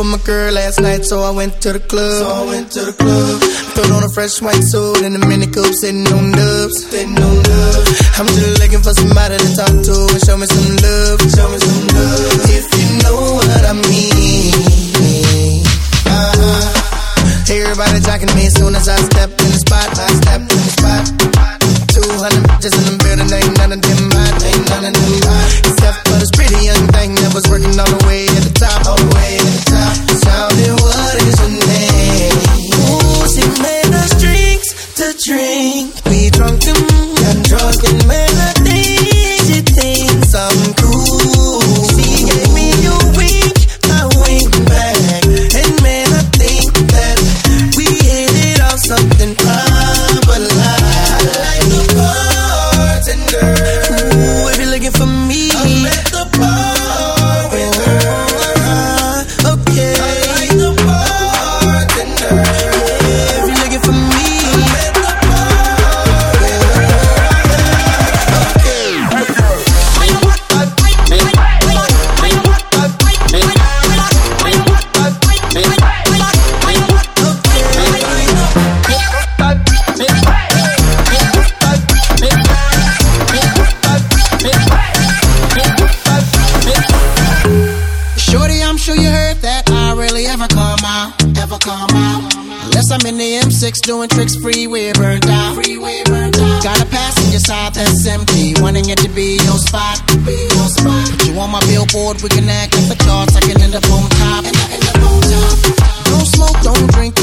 my girl last night, so I went to the club. Put on a fresh white suit and a mini coupe, sitting on dubs. I'm just looking for somebody to talk to and show me some love. If you know what I mean. Everybody jocking me as soon as I step in the spot. 200 bitches in the building, ain't none of them mine. Except for this pretty young thing that was working all the way at the top. Tell me, what is her name? Ooh, she made us drinks to drink. We drunk and got drunk and made her think she thinks I'm cool. She gave me a wink, I winked back, and made her think that we hit it off something proper like the bartender. Ooh, if you're looking for me, I'm at the bar with her. Okay, I like the bartender. Yeah, if you're looking for me, I'm at the bar with her. Shorty, I'm sure you heard that I rarely ever come out. Unless I'm in the M6 doing tricks, freeway burnt out. Got a passenger side that's empty, wanting it to be your spot. Put you on my billboard, we can act like the charts, I can end up on top. Don't smoke, don't drink,